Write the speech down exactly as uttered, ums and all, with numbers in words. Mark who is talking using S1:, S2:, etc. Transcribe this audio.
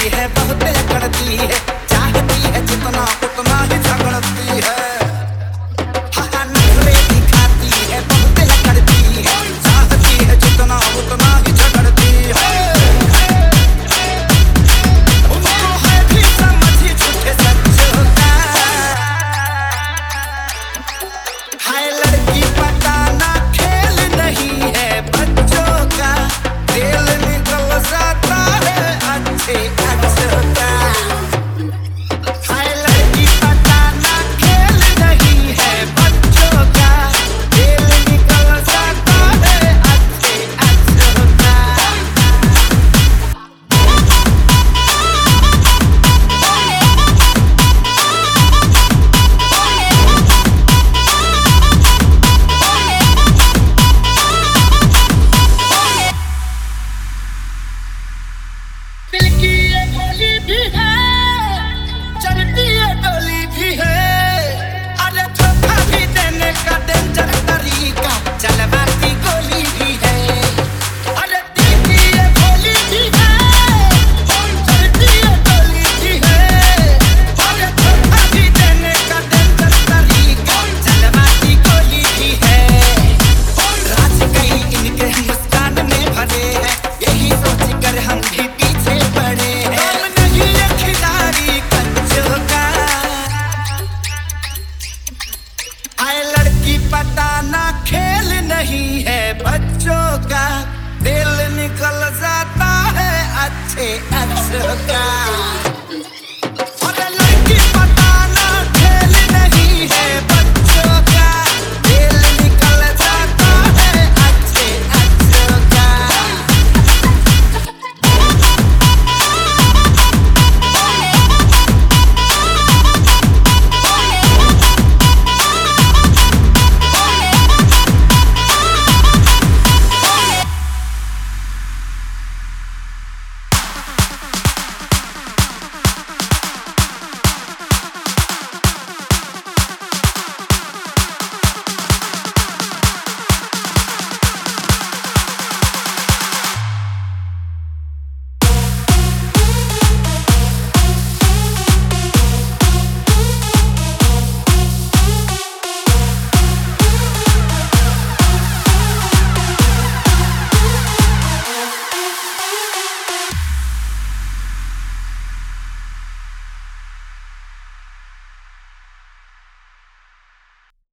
S1: है, बहुत करती है, चाहती है जितना उतना ही झगड़ती है। हाँ नखरे दिखाती है, बहुत करती है, चाहती है जितना उतना ही झगड़ती है। उनको है भी समझ झूठे सच्चों का। हाय लड़की पता ना खेल नहीं है बच्चों का, दिल निकल जाता है अच्छे अच्छों का। हाय लड़की पता ना खेल नहीं है बच्चों का, दिल निकल जाता है अच्छे अच्छों का। दिल की ये गोली भी है, चलती ये डोली भी है, अरे धोखा भी देने का डेंजर तरीका चलवाती गोली भी है। अरे दिल की ये गोली भी है, चलती ये डोली भी है, अरे धोखा भी देने का डेंजर तरीका चलवाती गोली भी है। राज कई इनके मुस्कान में भरे हैं, यही सोच कर हम भी पीछे पड़े हैं। हम नहीं ये खिलाड़ी कच्चों का। आए लड़की पता ना खेल नहीं है बच्चों का, दिल निकल जाता है अच्छे अच्छों का।